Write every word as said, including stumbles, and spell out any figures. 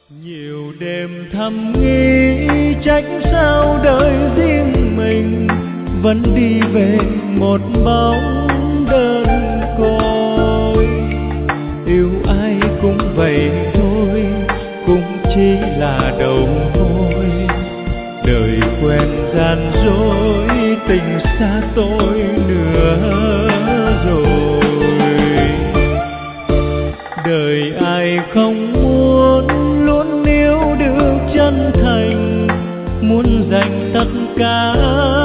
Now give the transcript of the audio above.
Nhiều đêm thầm nghĩ trách sao đời riêng mình vẫn đi về một bóng đơn côi. Yêu ai cũng vậy thôi, cũng chỉ là đầu môi. Đời quen gian dối, tình xa tôi nữa rồi. Đời ai không muốn luôn yêu được chân thành, muốn dành tất cả